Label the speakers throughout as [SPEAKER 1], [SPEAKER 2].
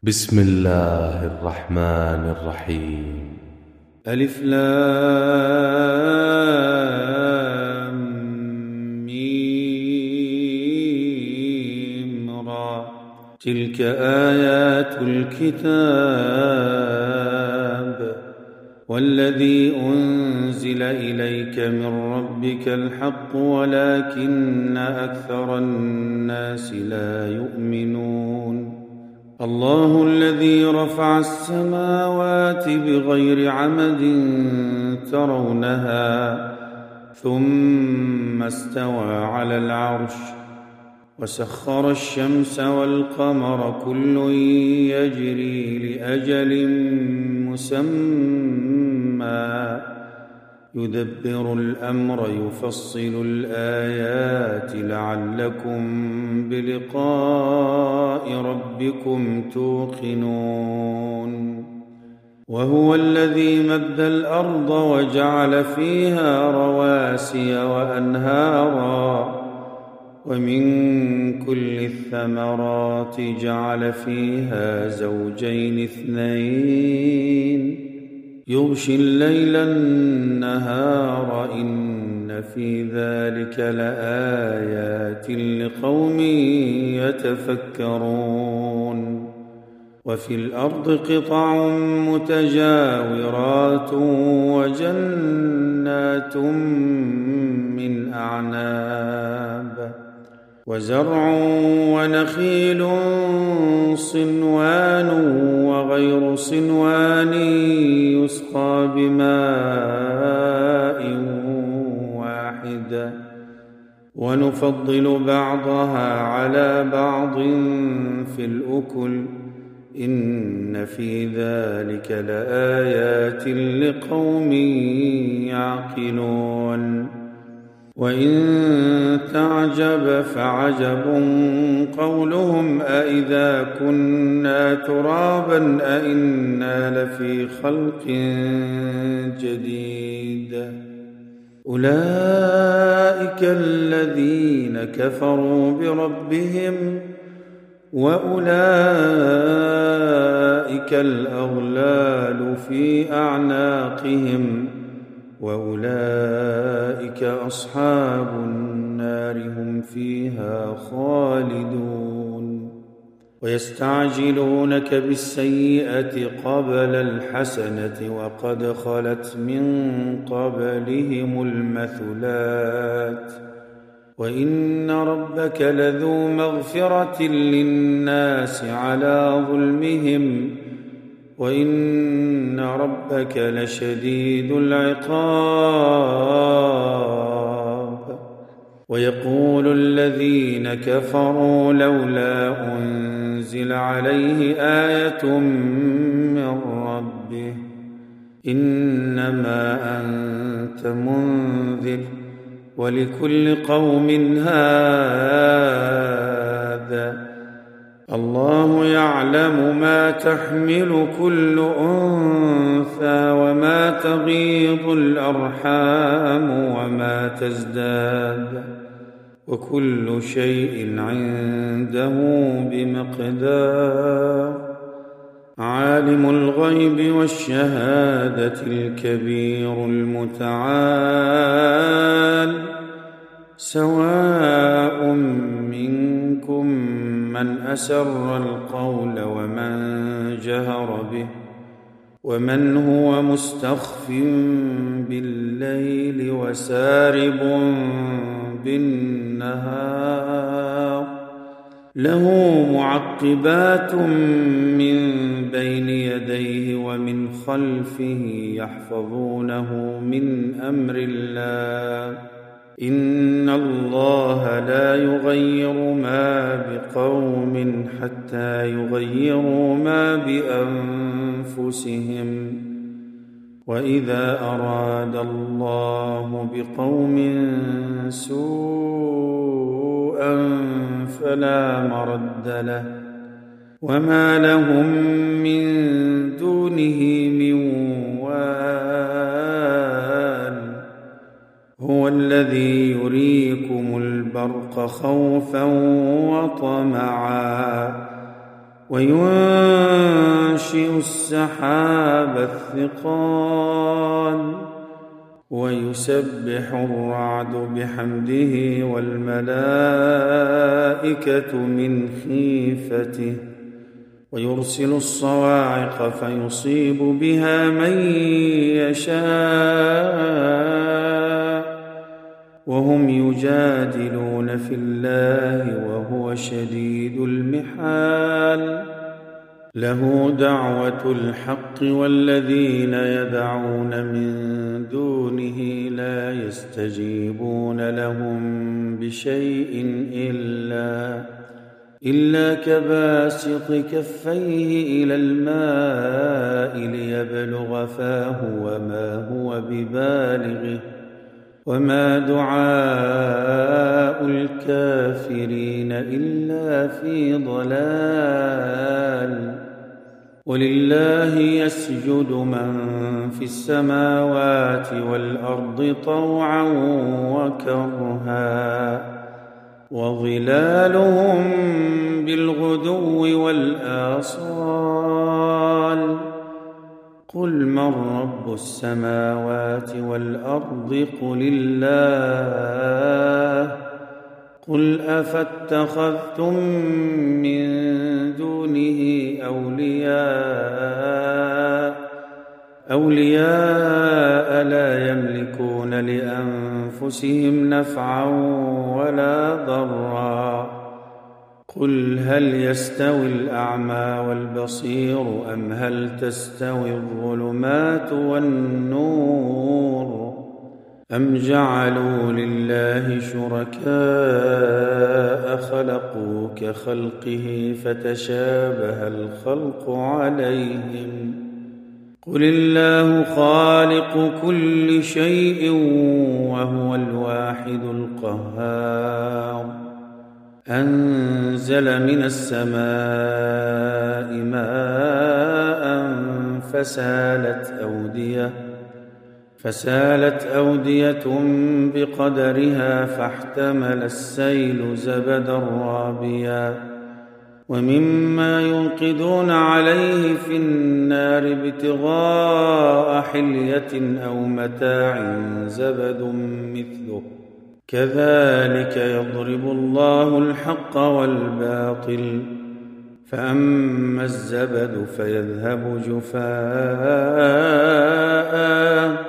[SPEAKER 1] بسم الله الرحمن الرحيم.
[SPEAKER 2] ألف لام ميم را. تلك آيات الكتاب والذي أنزل إليك من ربك الحق ولكن أكثر الناس لا يؤمنون. الله الذي رفع السماوات بغير عمد ترونها ثم استوى على العرش وسخر الشمس والقمر كل يجري لأجل مسمى يدبر الأمر يفصل الآيات لعلكم بلقاء ربكم توقنون. وهو الذي مد الأرض وجعل فيها رواسي وأنهارا ومن كل الثمرات جعل فيها زوجين اثنين يغشي الليل النهار إن في ذلك لآيات لقوم يتفكرون. وفي الأرض قطع متجاورات وجنات من أعناب وزرع ونخيل صنوان وغير صنوان يسقى بماء واحد ونفضل بعضها على بعض في الأكل إن في ذلك لآيات لقوم يعقلون. وإن تعجب فعجب قولهم أإذا كنا ترابا أإنا لفي خلق جديد. أولئك الذين كفروا بربهم وأولئك الأغلال في أعناقهم وأولئك أصحاب النار هم فيها خالدون. ويستعجلونك بالسيئة قبل الحسنة وقد خلت من قبلهم المثلات وإن ربك لذو مغفرة للناس على ظلمهم وإن ربك لشديد العقاب. ويقول الذين كفروا لولا أنزل عليه آية من ربه إنما أنت منذر ولكل قوم هاد. الله يعلم ما تحمل كل أنثى وما تغيض الأرحام وما تزداد وكل شيء عنده بمقدار. عالم الغيب والشهادة الكبير المتعال سواء منكم من أسر القول ومن جهر به ومن هو مستخف بالليل وسارب بالنهار له معقبات من بين يديه ومن خلفه يحفظونه من أمر الله إن الله لا يغير ما بقوم حتى يغيروا ما بأنفسهم وإذا أراد الله بقوم سوءا فلا مرد له وما لهم من دونه من وال. هو الذي يريكم البرق خوفا وطمعا وينشئ السحاب الثقال ويسبح الرعد بحمده والملائكة من خيفته ويرسل الصواعق فيصيب بها من يشاء وهم يجادلون في الله وهو شديد المحال له دعوة الحق والذين يدعون من دونه لا يستجيبون لهم بشيء إلا كباسط كفيه إلى الماء ليبلغ فاه وما هو ببالغه وما دعاء الكافرين إلا في ضلال ولله يسجد من في السماوات والأرض طوعا وكرها وظلالهم بالغدو والآصال قل من رب السماوات والأرض قل الله قل أفاتخذتم من دونه أولياء لا يملكون لأنفسهم نفعا ولا ضرا قل هل يستوي الأعمى والبصير أم هل تستوي الظلمات والنور أم جعلوا لله شركاء خلقوا كخلقه فتشابه الخلق عليهم قل الله خالق كل شيء وهو الواحد القهار أنزل من السماء ماء فسالت أودية بقدرها فاحتمل السيل زبدا رابيا ومما يوقدون عليه في النار ابتغاء حلية أو متاع زبد مثله كذلك يضرب الله الحق والباطل فأما الزبد فيذهب جفاء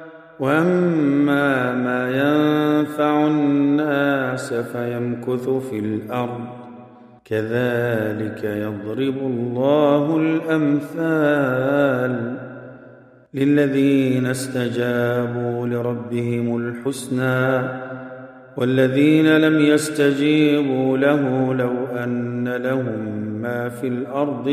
[SPEAKER 2] وأما ما ينفع الناس فيمكث في الأرض كذلك يضرب الله الأمثال للذين استجابوا لربهم الحسنى والذين لم يستجيبوا له لو أن لهم ما في الأرض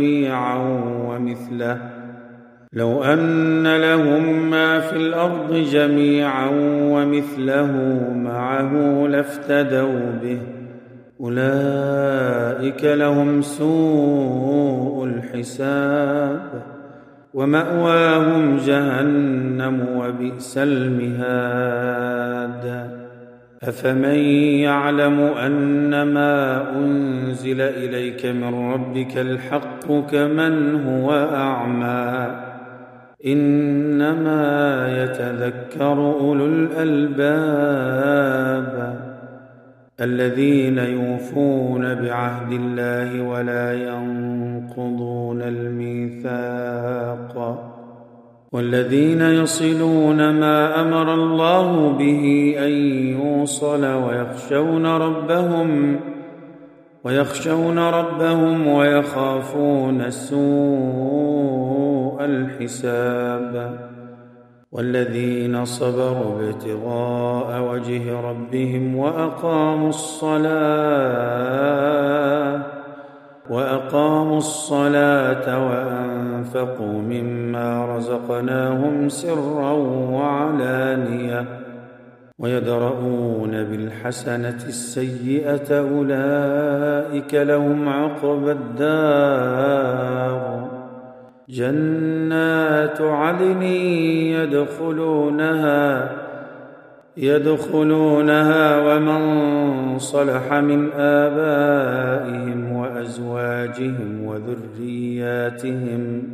[SPEAKER 2] جميعا ومثله معه لافتدوا به أولئك لهم سوء الحساب ومأواهم جهنم وبئس المهاد أفمن يعلم أنما أنزل إليك من ربك الحق كمن هو أعمى إنما يتذكر أولو الألباب الذين يوفون بعهد الله ولا ينقضون الميثاق والذين يصلون ما أمر الله به أن يوصل ويخشون ربهم ويخافون سوء الحساب والذين صبروا ابتغاء وجه ربهم وأقاموا الصلاة وأنفقوا مما رزقناهم سرا وعلانية ويدرؤون بالحسنة السيئة أولئك لهم عقبى الدار جنات عدن يدخلونها ومن صلح من آبائهم وأزواجهم أزواجهم وذرياتهم،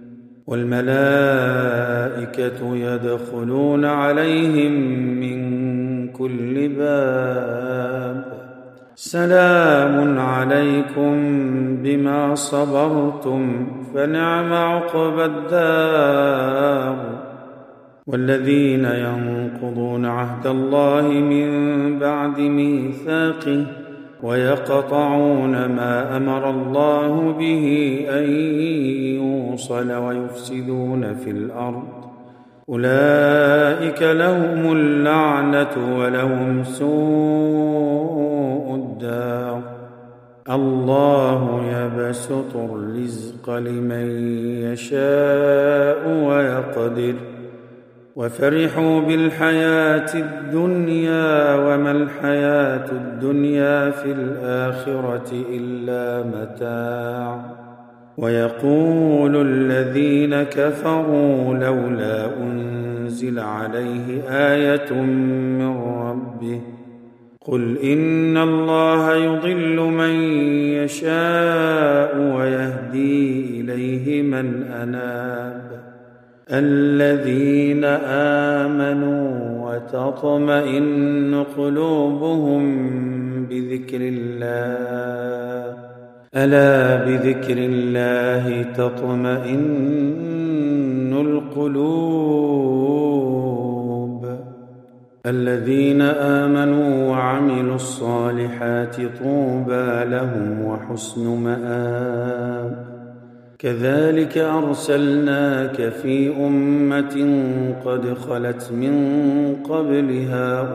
[SPEAKER 2] والملائكة يدخلون عليهم من كل باب. سلام عليكم بما صبرتم فنعم عقبى الدار. والذين ينقضون عهد الله من بعد ميثاقه ويقطعون ما أمر الله به أن يوصل ويفسدون في الأرض، أولئك لهم اللعنة ولهم سوء الدار. الله يبسط الرزق لمن يشاء ويقدر، وفرحوا بالحياة الدنيا وما الحياة الدنيا في الآخرة إلا متاع. ويقول الذين كفروا لولا أنزل عليه آية من ربه، قل إن الله يضل من يشاء ويهدي إليه من أناب. الذين آمنوا وتطمئن قلوبهم بذكر الله، ألا بذكر الله تطمئن القلوب. الذين آمنوا وعملوا الصالحات طوبى لهم وحسن مآب. كذلك أرسلناك في أمة قد خلت من قبلها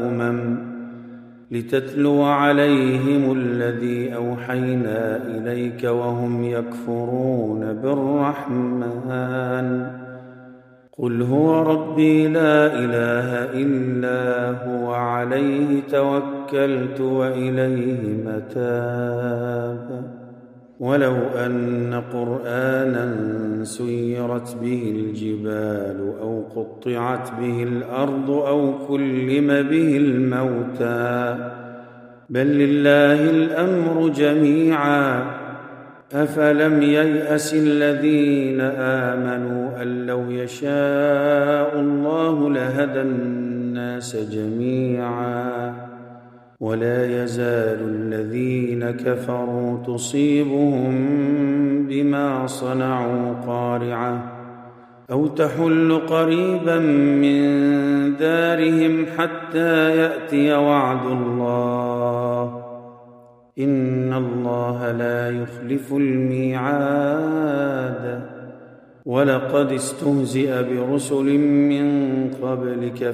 [SPEAKER 2] لتتلو عليهم الذي أوحينا إليك وهم يكفرون بالرحمن. قل هو ربي لا إله إلا هو عليه توكلت وإليه متاب. ولو أن قرآنا سيرت به الجبال أو قطعت به الأرض أو كلم به الموتى، بل لله الأمر جميعا. أفلم ييأس الذين آمنوا أن لو يشاء الله لهدى الناس جميعا. ولا يزال الذين كفروا تصيبهم بما صنعوا قارعة أو تحل قريبا من دارهم حتى يأتي وعد الله، إن الله لا يخلف الميعاد. ولقد استهزئ برسل من قبلك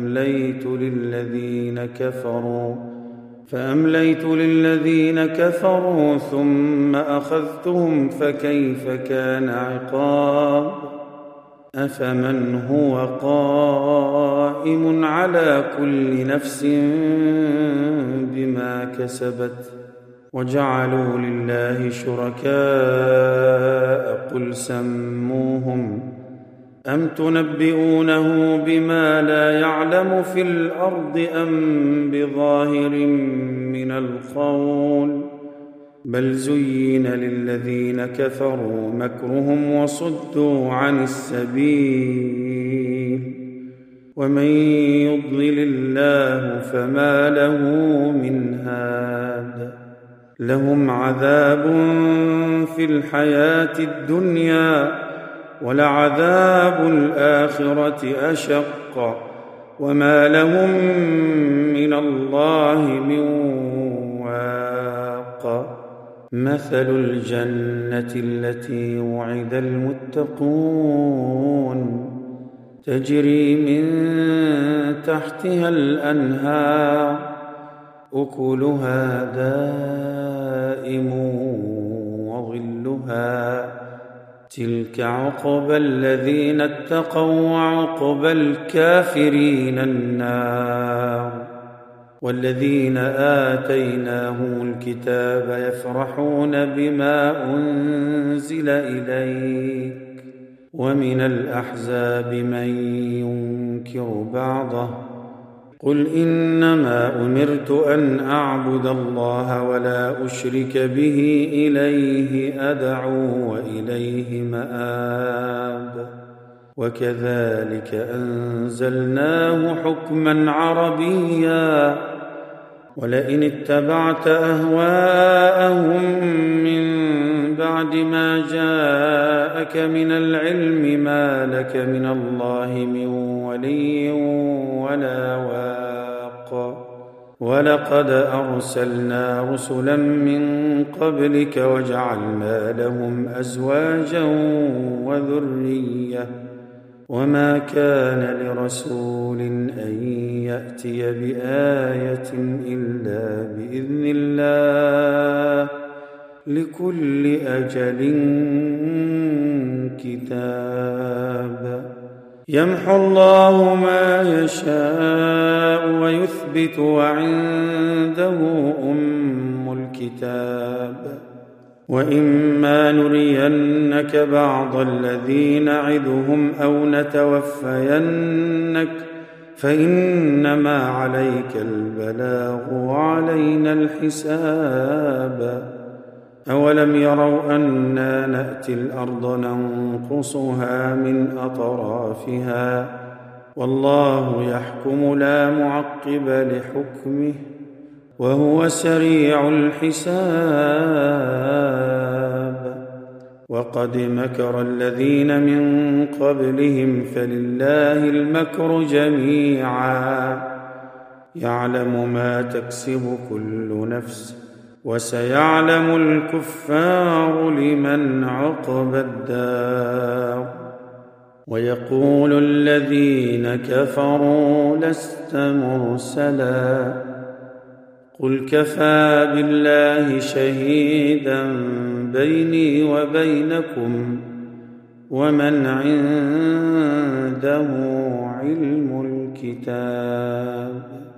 [SPEAKER 2] فأمليت للذين كفروا ثم أخذتهم فكيف كان عقاب. أفمن هو قائم على كل نفس بما كسبت وجعلوا لله شركاء قل سموهم أم تنبئونه بما لا يعلم في الأرض أم بظاهر من القول، بل زين للذين كفروا مكرهم وصدوا عن السبيل، ومن يضلل الله فما له من هاد. لهم عذاب في الحياة الدنيا ولعذاب الآخرة أشق، وما لهم من الله من واق. مثل الجنة التي وعد المتقون تجري من تحتها الأنهار أكلها دائم وظلها، تلك عقبى الذين اتقوا وعقبى الكافرين النار. والذين آتيناهم الكتاب يفرحون بما أنزل إليك، ومن الأحزاب من ينكر بعضه، قل إنما أمرت أن أعبد الله ولا أشرك به إليه أدعو وإليه مآب وكذلك أنزلناه حكما عربيا ولئن اتبعت أهواءهم من بعد ما جاءك من العلم ما لك من الله من ولي ولا واق ولقد أرسلنا رسلا من قبلك وجعلنا لهم أزواجا وذرية وما كان لرسول أن يأتي بآية إلا بإذن الله لكل أجل كتاب يمحو الله ما يشاء ويثبت وعنده أم الكتاب وإما نرينك بعض الذي نعدهم أو نتوفينك فإنما عليك البلاغ وعلينا الحساب أولم يروا أنا نأتي الأرض ننقصها من أطرافها والله يحكم لا معقب لحكمه وهو سريع الحساب وقد مكر الذين من قبلهم فلله المكر جميعا يعلم ما تكسب كل نفس وسيعلم الكفار لمن عقبى الدار ويقول الذين كفروا لست مرسلا قل كفى بالله شهيدا بيني وبينكم ومن عنده علم الكتاب